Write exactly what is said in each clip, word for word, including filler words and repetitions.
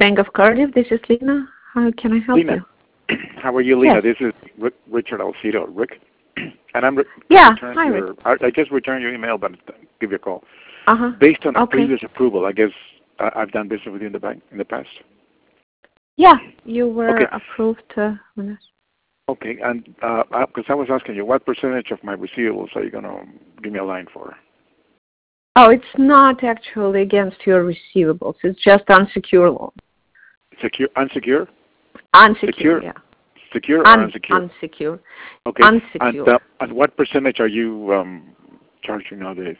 Bank of Cardiff. This is Lena. How can I help Lena. you? How are you, Lena? Yes. This is Rick, Richard Alcido. Rick. And I'm re- Yeah, returned hi, your, I, I just returned your email, but I'll give you a call. Uh-huh. Based on a Okay. previous approval, I guess I, I've done business with you in the bank in the past. Yeah, you were Okay. approved. Uh, Okay, and because uh, I, I was asking you, what percentage of my receivables are you going to give me a line for? oh, it's not actually against your receivables. It's just unsecured loan. Secure, unsecure? Unsecured, Secure? yeah. Secure or Un- unsecured? unsecured. Okay. Unsecured. And, uh, and what percentage are you um, charging nowadays?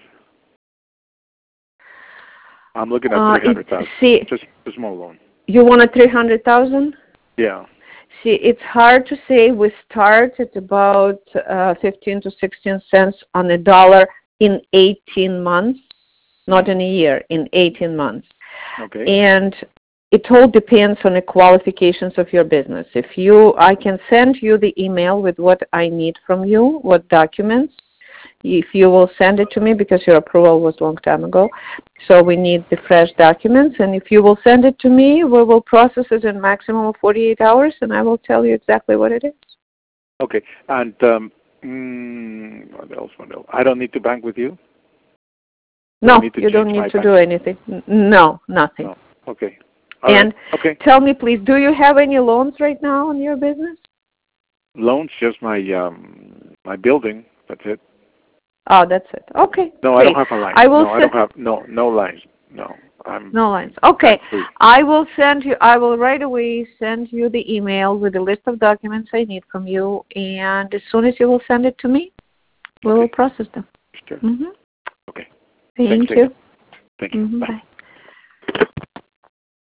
I'm looking at Uh, three hundred thousand. see, Just a small loan. You want a three hundred thousand? Yeah. See, it's hard to say. We start at about uh, fifteen to sixteen cents on the dollar in eighteen months, not in a year, in eighteen months. Okay. And it all depends on the qualifications of your business. If you, I can send you the email with what I need from you, what documents, if you will send it to me, because your approval was a long time ago. So we need the fresh documents, and if you will send it to me, we will process it in maximum of forty-eight hours, and I will tell you exactly what it is. Okay. And um, mm, what else? What else? I don't need to bank with you? No, need to you don't change need my to bank? do anything. N- No, nothing. No. Okay. All And right. Okay. tell me, please, do you have any loans right now on your business? Loans, just my um, my building. That's it. Oh, that's it. Okay. No, great. I don't have a line. I will no, I send, don't have no no lines. No, I'm no lines. Okay. free. I will send you, I will right away send you the email with the list of documents I need from you, and as soon as you will send it to me, we Okay. will process them. Sure. Mm-hmm. Okay. Thank Thanks, you. Lena. Thank you. Mm-hmm. Bye. Bye.